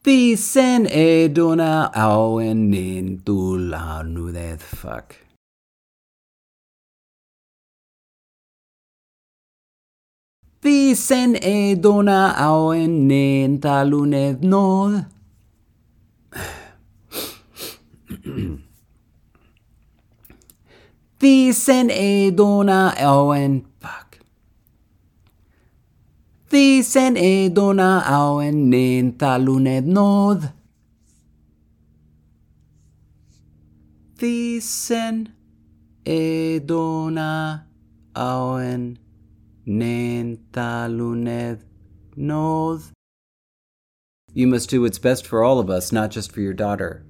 Thisen eduna auen nin tulla nudeth fuck. Thisen eduna auen nin taluneth nod. Thisen eduna auen fuck. Thisen eduna auen nin taluneth nod. Thisen eduna auen nin taluneth nod. You must do what's best for all of us, not just for your daughter.